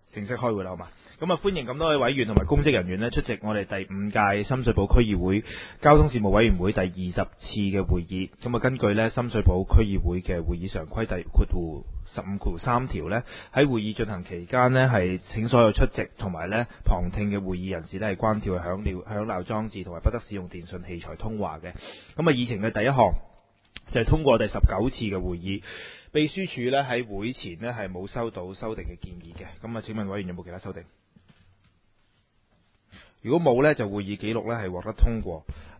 正式開會啦，好嘛？咁啊，歡迎咁多位委員同埋公職人員呢出席我哋第5屆深水埗區議會交通事務委員會第20次嘅會議。咁啊，根據呢深水埗區議會嘅會議常規第15.3條呢，喺會議進行期間呢，係請所有出席同埋呢旁聽嘅會議人士呢係關掉響鬧裝置，同埋不得使用電訊器材通話嘅。咁啊，議程嘅第一項就係通過第19次嘅會議。秘書處呢喺會前呢係冇收到修訂嘅建議嘅。咁啊，請問委員有冇其他修訂？如果冇呢，就會議記錄呢係獲得通過。